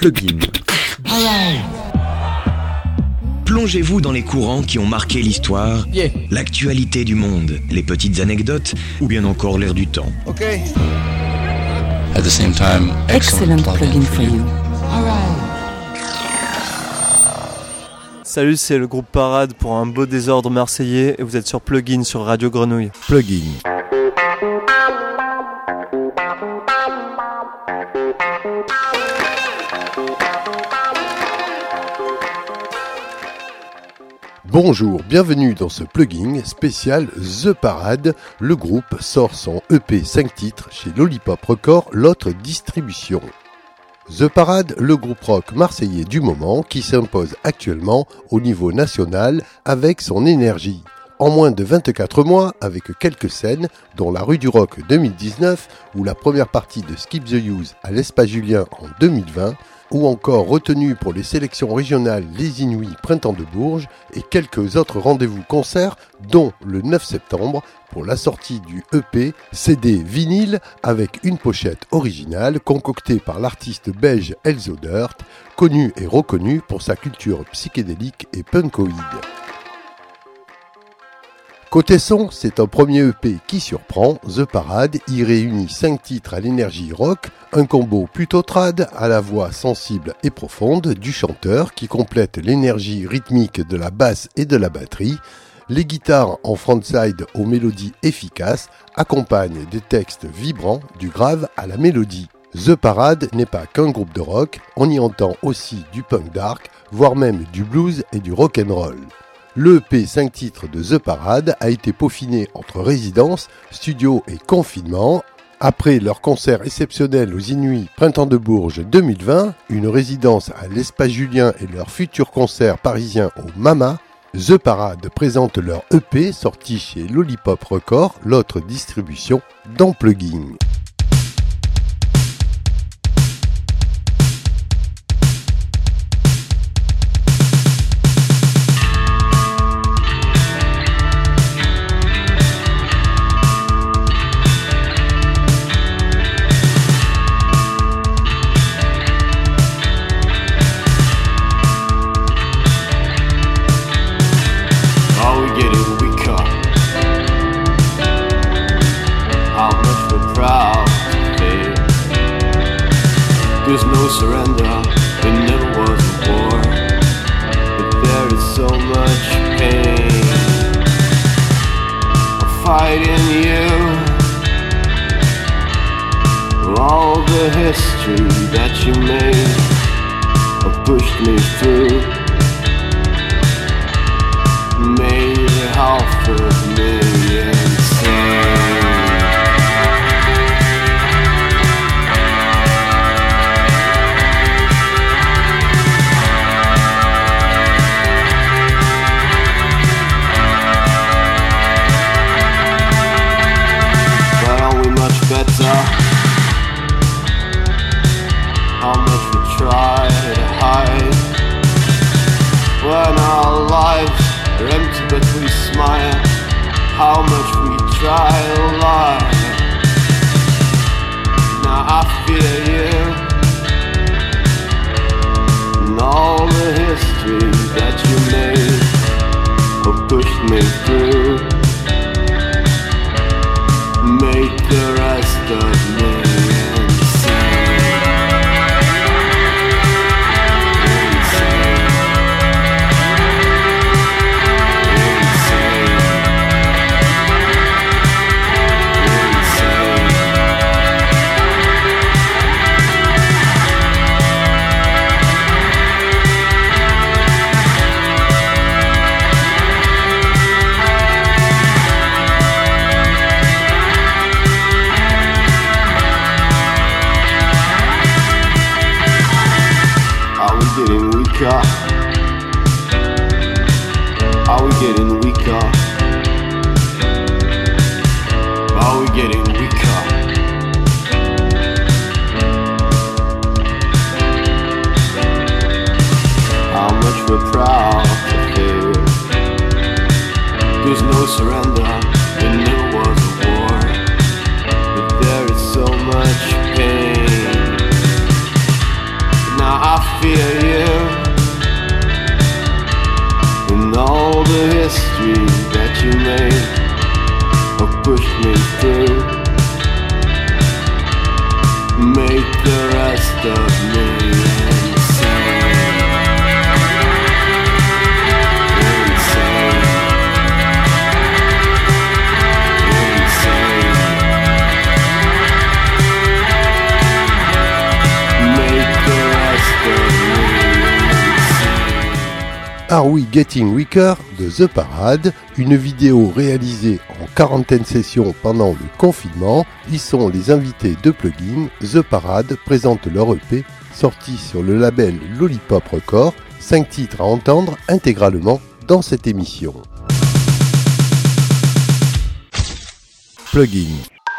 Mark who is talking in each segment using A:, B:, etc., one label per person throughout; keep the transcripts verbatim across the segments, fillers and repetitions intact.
A: Plugin.
B: Plongez-vous dans les courants qui ont marqué l'histoire,
C: yeah.
B: l'actualité du monde, les petites anecdotes ou bien encore l'air du temps.
C: Okay.
D: At the same time, excellent,
E: excellent plugin, plugin for you. you.
F: Salut, c'est le groupe Parade pour un beau désordre marseillais et vous êtes sur Plugin sur Radio Grenouille.
A: Plugin. Bonjour, bienvenue dans ce plugin spécial The Parade. Le groupe sort son E P cinq titres chez Lollipop Records, l'autre distribution. The Parade, le groupe rock marseillais du moment qui s'impose actuellement au niveau national avec son énergie. En moins de vingt-quatre mois, avec quelques scènes, dont la rue du Rock deux mille dix-neuf ou la première partie de Skip the Use à l'Espace Julien en deux mille vingt, ou encore retenu pour les sélections régionales Les Inuits Printemps de Bourges et quelques autres rendez-vous concerts, dont le neuf septembre pour la sortie du E P C D vinyle avec une pochette originale concoctée par l'artiste belge Elzo Dirt, connu et reconnu pour sa culture psychédélique et punkoïde. Côté son, c'est un premier E P qui surprend. The Parade y réunit cinq titres à l'énergie rock, un combo plutôt trad à la voix sensible et profonde du chanteur qui complète l'énergie rythmique de la basse et de la batterie. Les guitares en frontside aux mélodies efficaces accompagnent des textes vibrants du grave à la mélodie. The Parade n'est pas qu'un groupe de rock, on y entend aussi du punk dark, voire même du blues et du rock'n'roll. Le E P cinq titres de The Parade a été peaufiné entre résidence, studio et confinement. Après leur concert exceptionnel aux Inuits Printemps de Bourges deux mille vingt, une résidence à l'Espace Julien et leur futur concert parisien au Mama, The Parade présente leur E P sorti chez Lollipop Records, l'autre distribution dans Plugin.
G: There's no surrender, there never was a war, but there is so much pain. A fight in you, all the history that you made have pushed me through, made half of me insane. Better. How much we try to hide when our lives are empty but we smile. How much we try to lie. Now I feel you and all the history that you made have pushed me through. Make the rest of me insane. Insane. Insane. Insane. Getting weaker? Are we getting weaker? Are we getting weaker? How much we're proud to fail. There's no surrender, there never was a war, but there is so much pain. Now I fear you and all the history that you made or pushed me through. Make the rest of me insane. Insane. Insane. Make the rest of me insane.
A: Are We Getting Weaker de The Parade, une vidéo réalisée en quarantaine sessions pendant le confinement. Ils sont les invités de Plugin. The Parade présente leur E P sorti sur le label Lollipop Records. Cinq titres à entendre intégralement dans cette émission. Plugin.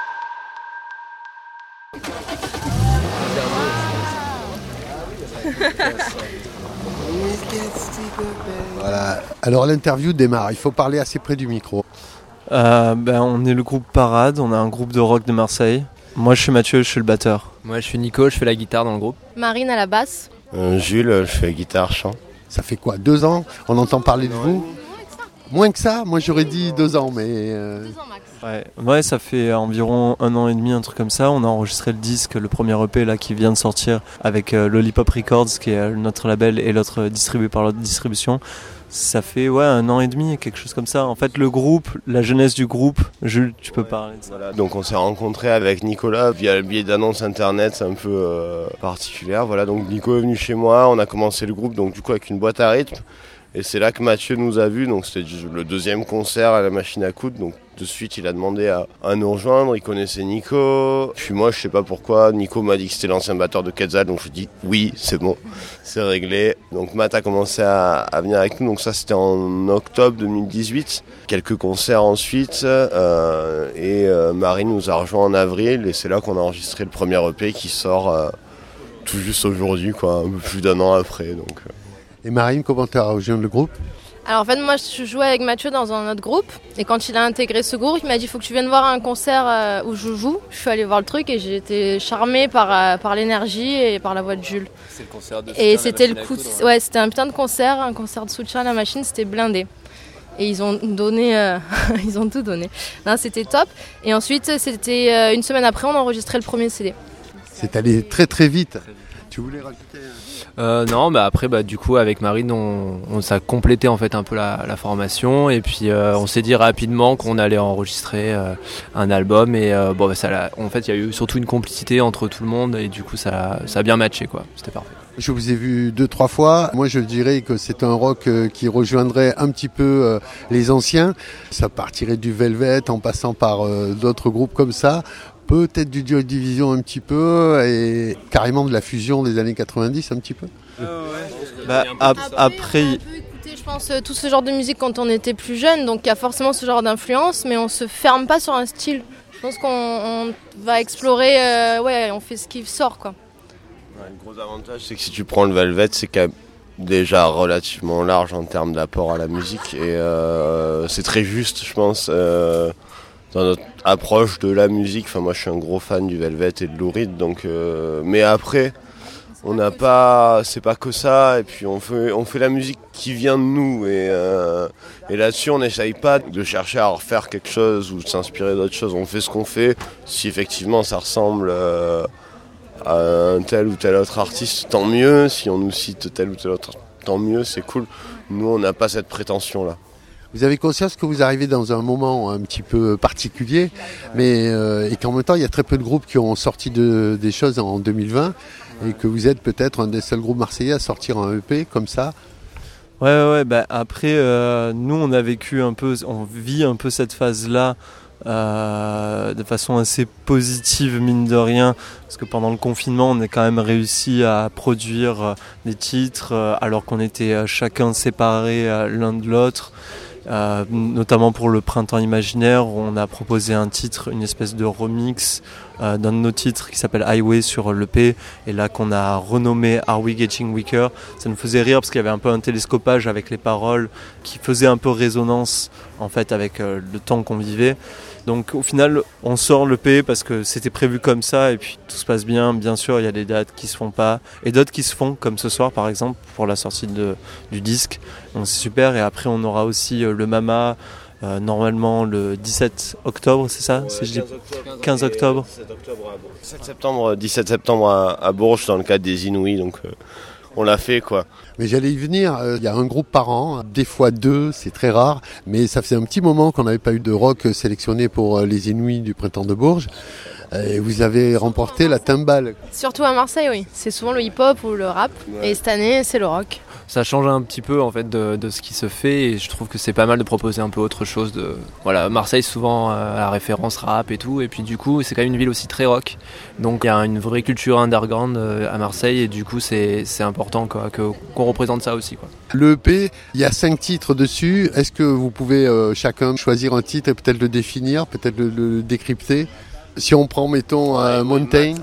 A: Voilà. Alors l'interview démarre, il faut parler assez près du micro.
F: Euh, ben, on est le groupe Parade, on a un groupe de rock de Marseille. Moi je suis Mathieu, je suis le batteur.
C: Moi je suis Nico, je fais la guitare dans le groupe.
E: Marine à la basse.
H: Euh, Jules, je fais guitare, chant.
A: Ça fait quoi, deux ans? On entend parler de vous? Moins que ça? Moi j'aurais dit deux ans, mais... Euh...
E: Deux ans max.
F: Ouais, ouais, ça fait environ un an et demi, un truc comme ça. On a enregistré le disque, le premier E P là qui vient de sortir avec euh, Lollipop Records, qui est notre label et l'autre distribué par l'autre distribution. Ça fait ouais un an et demi, quelque chose comme ça. En fait, le groupe, la jeunesse du groupe, Jules, tu peux parler de ça.
H: Voilà, donc on s'est rencontrés avec Nicolas via le biais d'annonces internet, c'est un peu euh, particulière. Voilà, donc Nico est venu chez moi, on a commencé le groupe donc du coup avec une boîte à rythme. Et c'est là que Mathieu nous a vus, donc c'était le deuxième concert à la machine à coudre, donc de suite il a demandé à, à nous rejoindre, il connaissait Nico. Puis moi je sais pas pourquoi, Nico m'a dit que c'était l'ancien batteur de Quetzal, donc je dis oui c'est bon, c'est réglé. Donc Matt a commencé à, à venir avec nous, donc ça c'était en octobre deux mille dix-huit. Quelques concerts ensuite, euh, et euh, Marine nous a rejoint en avril, et c'est là qu'on a enregistré le premier E P qui sort euh, tout juste aujourd'hui, quoi, un peu plus d'un an après. Donc, euh.
A: Et Marine, comment tu as rejoint le groupe?
E: Alors en fait moi je jouais avec Mathieu dans un autre groupe et quand il a intégré ce groupe il m'a dit il faut que tu viennes voir un concert euh, où je joue. Je suis allée voir le truc et j'ai été charmée par, euh, par l'énergie et par la voix de Jules.
C: C'est le concert de
E: Et c'était le coup de... ouais, c'était un putain de concert, un concert de soutien à la machine, c'était blindé. Et ils ont donné, euh, ils ont tout donné. Non, c'était top. Et ensuite c'était euh, une semaine après on a enregistré le premier C D.
A: C'est allé très très vite. Tu voulais rajouter
C: euh, Non, bah après bah du coup avec Marine on, on s'est complété en fait un peu la, la formation et puis euh, on s'est dit rapidement qu'on allait enregistrer euh, un album et euh, bon bah ça l'a, en fait il y a eu surtout une complicité entre tout le monde et du coup ça ça a bien matché quoi, c'était parfait.
A: Je vous ai vu deux, trois fois. Moi, je dirais que c'est un rock qui rejoindrait un petit peu les anciens. Ça partirait du Velvet en passant par d'autres groupes comme ça. Peut-être du Joy Division un petit peu et carrément de la fusion des années quatre-vingt-dix un petit peu.
F: Euh, ouais. Bah, ap- après,
E: on a un peu écouté, je pense, tout ce genre de musique quand on était plus jeune, donc il y a forcément ce genre d'influence, mais on se ferme pas sur un style. Je pense qu'on on va explorer, euh, ouais, on fait ce qui sort quoi.
H: Ouais, le gros avantage c'est que si tu prends le Velvet, c'est quand même déjà relativement large en termes d'apport à la musique et euh, c'est très juste, je pense. Euh, dans notre approche de la musique, enfin moi je suis un gros fan du Velvet et de Lou Reed, donc euh, mais après on n'a pas, c'est pas que ça, et puis on fait on fait la musique qui vient de nous et euh, et là-dessus on n'essaye pas de chercher à refaire quelque chose ou de s'inspirer d'autres choses, on fait ce qu'on fait. Si effectivement ça ressemble euh, à un tel ou tel autre artiste, tant mieux. Si on nous cite tel ou tel autre, tant mieux, c'est cool. Nous on n'a pas cette prétention là.
A: Vous avez conscience que vous arrivez dans un moment un petit peu particulier, mais euh, et qu'en même temps il y a très peu de groupes qui ont sorti de, des choses en deux mille vingt et que vous êtes peut-être un des seuls groupes marseillais à sortir un E P comme ça.
F: Ouais ouais bah après euh, nous on a vécu un peu, on vit un peu cette phase là euh, de façon assez positive mine de rien, parce que pendant le confinement on a quand même réussi à produire euh, des titres euh, alors qu'on était euh, chacun séparés euh, l'un de l'autre. Euh, notamment pour le Printemps Imaginaire, on a proposé un titre, une espèce de remix euh, d'un de nos titres qui s'appelle Highway sur l'E P, et là qu'on a renommé Are We Getting Weaker. Ça nous faisait rire parce qu'il y avait un peu un télescopage avec les paroles qui faisait un peu résonance en fait avec euh, le temps qu'on vivait. Donc au final on sort l'E P parce que c'était prévu comme ça et puis tout se passe bien. Bien sûr il y a des dates qui se font pas et d'autres qui se font, comme ce soir par exemple pour la sortie de, du disque. Donc c'est super. Et après on aura aussi euh, le Mama euh, normalement le dix-sept octobre, c'est ça, ouais, si je dis quinze octobre.
H: dix-sept septembre, dix-sept septembre à, à Bourges dans le cadre des Inouïs, donc euh, on l'a fait quoi.
A: Mais j'allais y venir, il euh, y a un groupe par an, des fois deux, c'est très rare, mais ça faisait un petit moment qu'on n'avait pas eu de rock sélectionné pour euh, les Inouïs du Printemps de Bourges. Et vous avez remporté la timbale.
E: Surtout à Marseille, oui. C'est souvent le hip-hop ou le rap, ouais. Et cette année, c'est le rock.
C: Ça change un petit peu en fait de, de ce qui se fait et je trouve que c'est pas mal de proposer un peu autre chose. De voilà, Marseille souvent euh, la référence rap et tout, et puis du coup c'est quand même une ville aussi très rock. Donc il y a une vraie culture underground euh, à Marseille et du coup c'est c'est important quoi, que, qu'on représente ça aussi quoi.
A: Le E P, il y a cinq titres dessus. Est-ce que vous pouvez euh, chacun choisir un titre et peut-être le définir, peut-être le, le décrypter? Si on prend mettons euh, Mountain.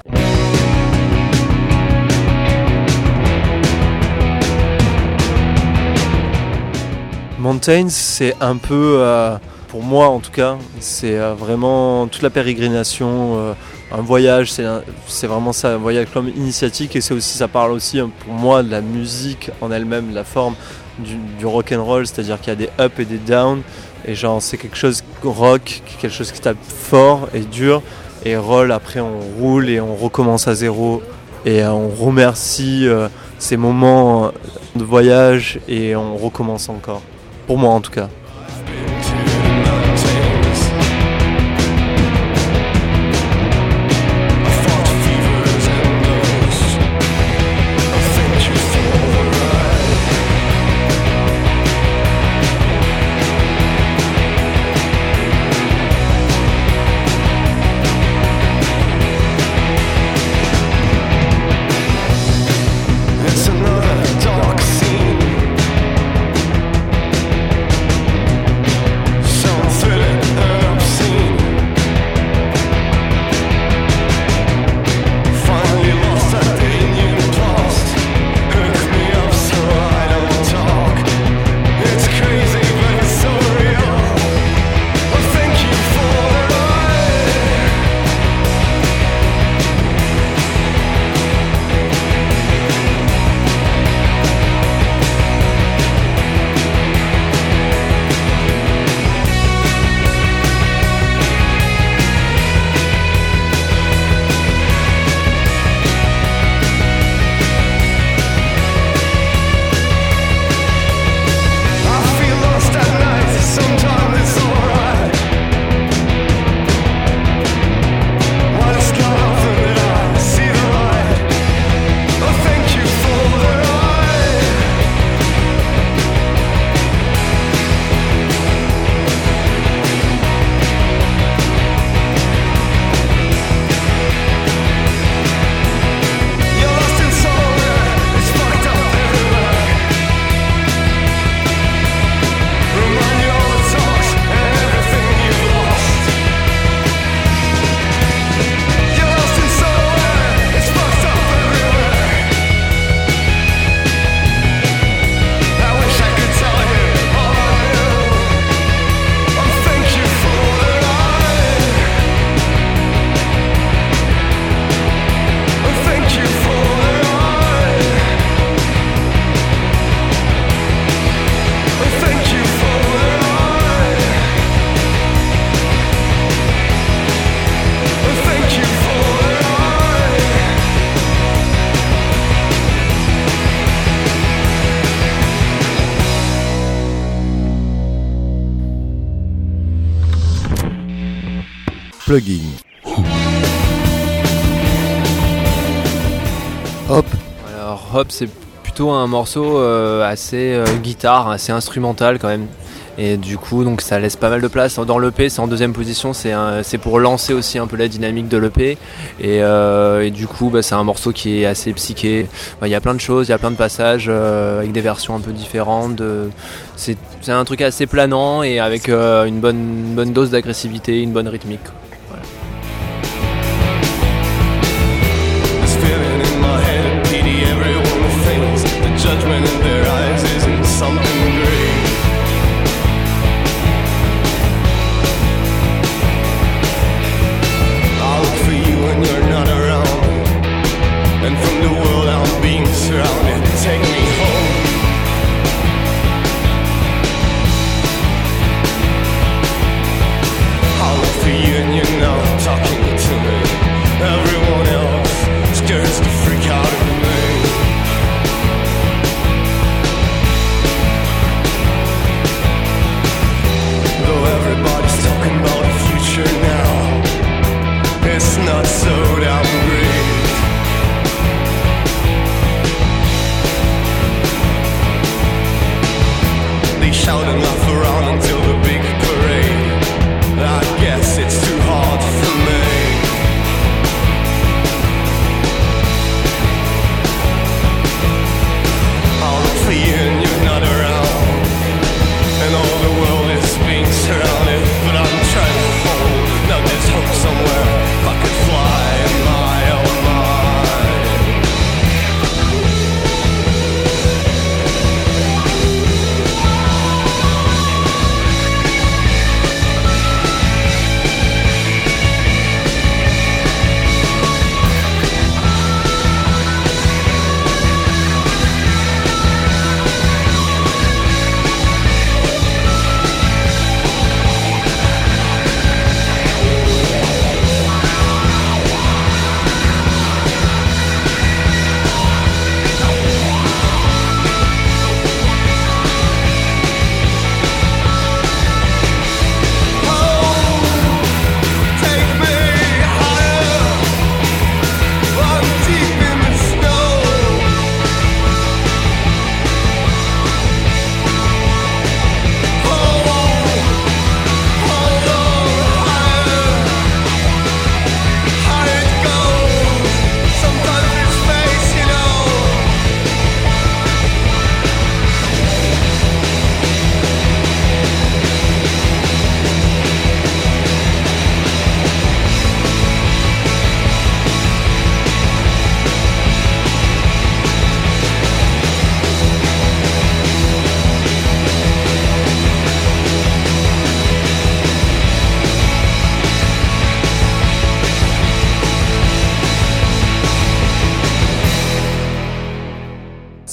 F: Mountain, c'est un peu, euh, pour moi en tout cas, c'est euh, vraiment toute la pérégrination, euh, un voyage, c'est, un, c'est vraiment ça, un voyage comme initiatique et c'est aussi, ça parle aussi pour moi de la musique en elle-même, de la forme du, du rock'n'roll, c'est-à-dire qu'il y a des up et des down et genre c'est quelque chose rock, quelque chose qui tape fort et dur et roll, après on roule et on recommence à zéro et euh, on remercie euh, ces moments de voyage et on recommence encore. Pour moi en tout cas.
A: Plugin. Hop.
C: Alors Hop, c'est plutôt un morceau euh, assez euh, guitare, assez instrumental quand même. Et du coup, donc ça laisse pas mal de place. Dans l'E P, c'est en deuxième position, c'est, un, c'est pour lancer aussi un peu la dynamique de l'E P. Et, euh, et du coup, bah, c'est un morceau qui est assez psyché. Il y a plein de choses, il y a plein de passages euh, avec des versions un peu différentes. De... C'est, c'est un truc assez planant et avec euh, une bonne, une bonne dose d'agressivité, une bonne rythmique. Voilà.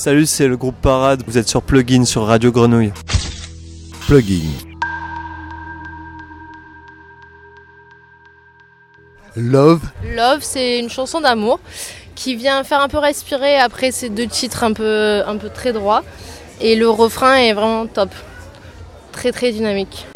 F: Salut, c'est le groupe Parade. Vous êtes sur Plugin sur Radio Grenouille.
A: Plugin. Love.
E: Love, c'est une chanson d'amour qui vient faire un peu respirer après ces deux titres un peu, un peu très droits. Et le refrain est vraiment top. Très très dynamique.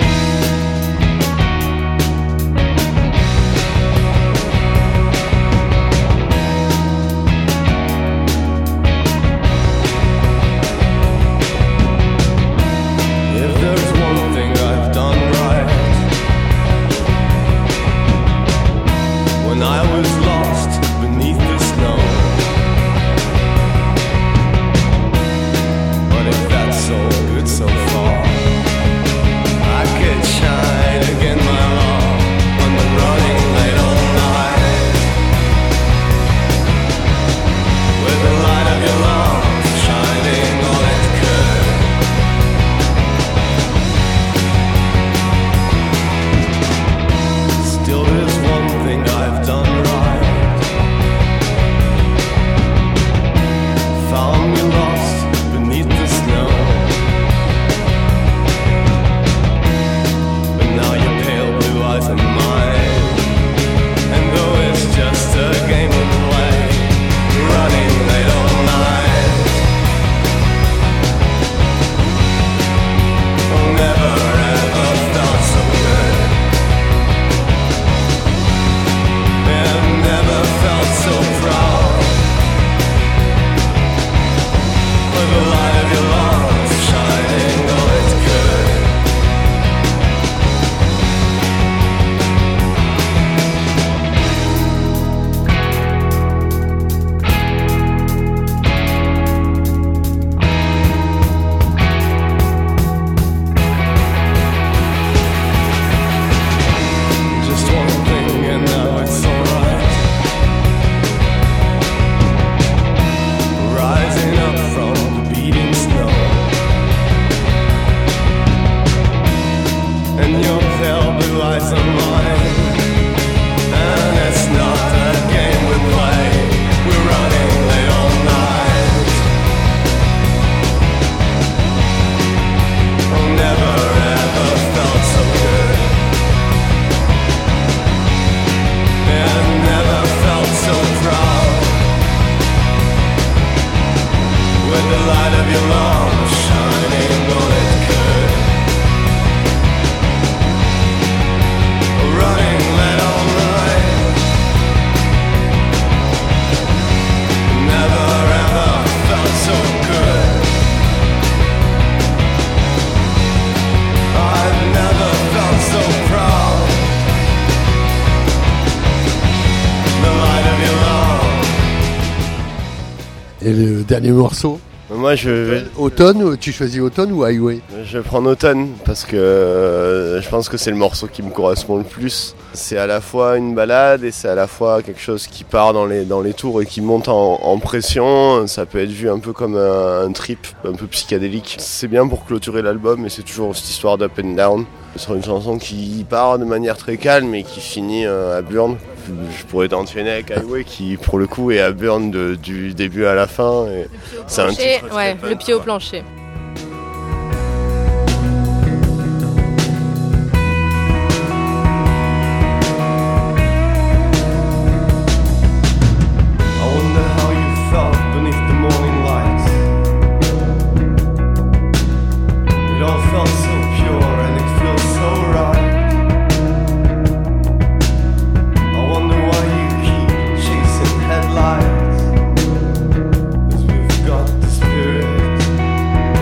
A: Et le dernier morceau?
H: Moi je vais...
A: Automne, tu choisis Automne ou Highway?
H: Je vais prendre Automne parce que euh, je pense que c'est le morceau qui me correspond le plus. C'est à la fois une balade et c'est à la fois quelque chose qui part dans les, dans les tours et qui monte en, en pression. Ça peut être vu un peu comme un, un trip, un peu psychédélique. C'est bien pour clôturer l'album et c'est toujours cette histoire d'up and down. C'est une chanson qui part de manière très calme et qui finit euh, à Burn. Je pourrais t'enchaîner avec Highway qui pour le coup est à Burn de, du début à la fin. Et c'est un titre
E: ouais, le pied au plancher.
G: As we've got the spirit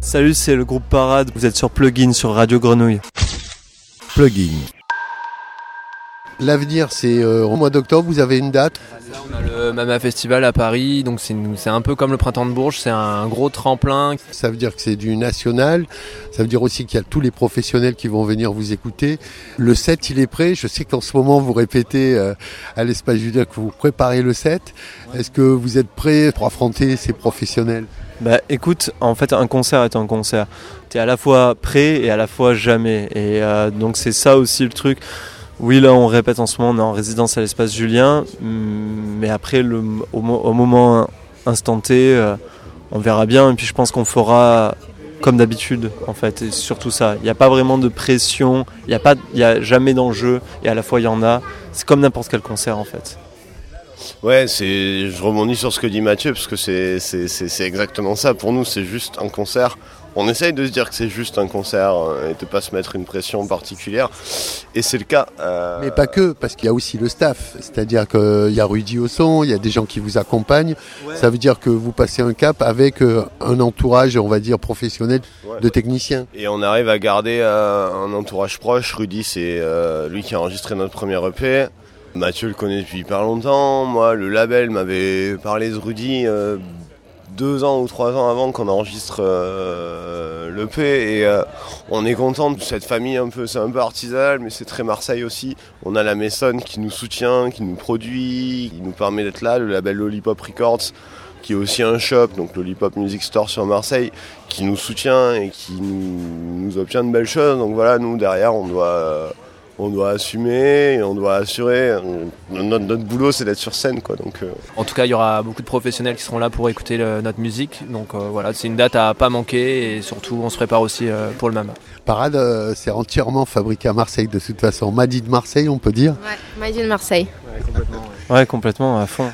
F: Salut, c'est le groupe Parade. Vous êtes sur Plugin sur Radio Grenouille.
A: Plugin. L'avenir, c'est euh, au mois d'octobre, vous avez une date ?
C: Là, on a le Mama Festival à Paris, donc c'est, une, c'est un peu comme le Printemps de Bourges, c'est un gros tremplin.
A: Ça veut dire que c'est du national, ça veut dire aussi qu'il y a tous les professionnels qui vont venir vous écouter. Le set, il est prêt, je sais qu'en ce moment vous répétez euh, à l'Espace Julien que vous préparez le set. Est-ce que vous êtes prêt pour affronter ces professionnels ?
F: Bah écoute, en fait un concert est un concert. T'es à la fois prêt et à la fois jamais. Et euh, donc c'est ça aussi le truc. Oui, là on répète en ce moment, on est en résidence à l'Espace Julien, mais après le, au, au moment instant T, euh, on verra bien. Et puis je pense qu'on fera comme d'habitude en fait, et surtout ça. Il n'y a pas vraiment de pression, il n'y a, pas, il y a jamais d'enjeu, et à la fois il y en a. C'est comme n'importe quel concert en fait.
H: Ouais, c'est, je rebondis sur ce que dit Mathieu, parce que c'est, c'est, c'est, c'est exactement ça. Pour nous, c'est juste un concert. On essaye de se dire que c'est juste un concert et de ne pas se mettre une pression particulière. Et c'est le cas. Euh...
A: Mais pas que, parce qu'il y a aussi le staff. C'est-à-dire qu'il y a Rudy au son, il y a des gens qui vous accompagnent. Ouais. Ça veut dire que vous passez un cap avec un entourage, on va dire, professionnel ouais. de techniciens.
H: Et on arrive à garder euh, un entourage proche. Rudy, c'est euh, lui qui a enregistré notre premier E P. Mathieu le connaît depuis hyper longtemps. Moi, le label m'avait parlé de Rudy euh, deux ans ou trois ans avant qu'on enregistre euh, l'E P. Et euh, on est content de cette famille un peu. C'est un peu artisanal, mais c'est très Marseille aussi. On a la Maison qui nous soutient, qui nous produit, qui nous permet d'être là. Le label Lollipop Records, qui est aussi un shop, donc Lollipop Music Store sur Marseille, qui nous soutient et qui nous, nous obtient de belles choses. Donc voilà, nous derrière, on doit... Euh, On doit assumer, et on doit assurer. Notre, notre boulot, c'est d'être sur scène, quoi. Donc, euh...
C: En tout cas, il y aura beaucoup de professionnels qui seront là pour écouter le, notre musique. Donc euh, voilà, c'est une date à pas manquer et surtout, on se prépare aussi euh, pour le Mama.
A: Parade, euh, c'est entièrement fabriqué à Marseille de toute façon. Made in Marseille, on peut dire ?
E: Ouais, Made in Marseille.
C: Ouais, complètement. Ouais,
F: ouais complètement, à fond.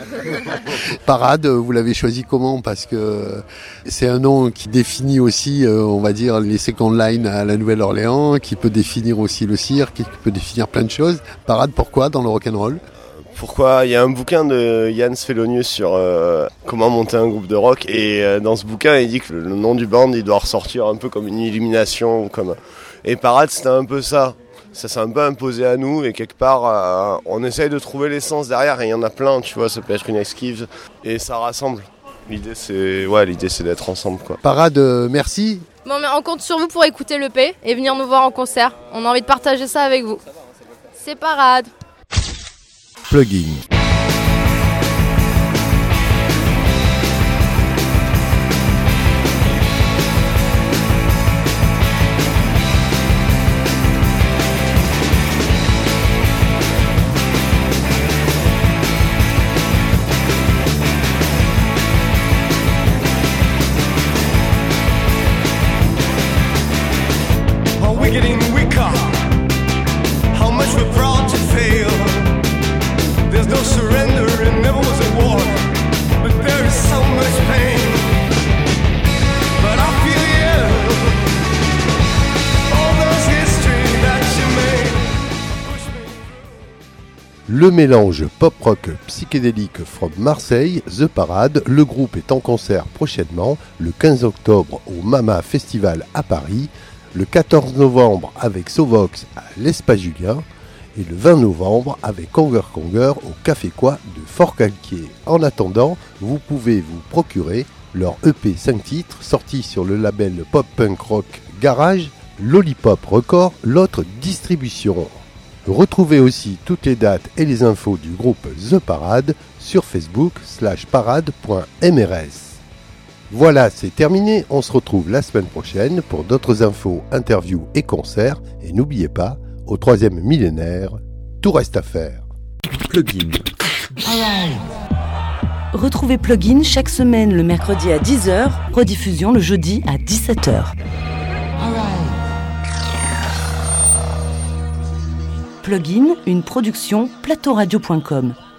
A: Parade, vous l'avez choisi comment ? Parce que c'est un nom qui définit aussi, euh, on va dire, les second line à la Nouvelle-Orléans, qui peut définir aussi le cirque, qui peut définir plein de choses. Parade, pourquoi dans le rock'n'roll ?
H: Pourquoi ? Il y a un bouquin de Yann Sfelonius sur euh, comment monter un groupe de rock, et euh, dans ce bouquin il dit que le nom du band il doit ressortir un peu comme une illumination, comme... et Parade c'était un peu ça. Ça s'est un peu imposé à nous, et quelque part euh, on essaye de trouver l'essence derrière, et il y en a plein, tu vois, ça peut être une esquive et ça rassemble. L'idée c'est, ouais, l'idée c'est d'être ensemble, quoi.
A: Parade, euh, merci.
E: Bon, mais on compte sur vous pour écouter l'E P et venir nous voir en concert. On a envie de partager ça avec vous. C'est Parade.
A: Plugin.
G: Getting weaker. How much we're proud to fail. There's no surrender and never was a war, but there is so much pain. But I feel you. All those history that you made.
A: Le mélange pop-rock psychédélique from Marseille, The Parade, le groupe est en concert prochainement, le quinze octobre au Mama Festival à Paris, le quatorze novembre avec Sovox à l'Espace Julien et le vingt novembre avec Conger Conger au Café Quoi de Fort-Calquier. En attendant, vous pouvez vous procurer leur E P cinq titres sorti sur le label pop-punk rock Garage, Lollipop Records, l'autre distribution. Retrouvez aussi toutes les dates et les infos du groupe The Parade sur Facebook slash parade.mrs. Voilà, c'est terminé. On se retrouve la semaine prochaine pour d'autres infos, interviews et concerts. Et n'oubliez pas, au troisième millénaire, tout reste à faire.
I: Plugin. Retrouvez Plugin chaque semaine le mercredi à dix heures, rediffusion le jeudi à dix-sept heures. Plugin, une production plateau radio point com.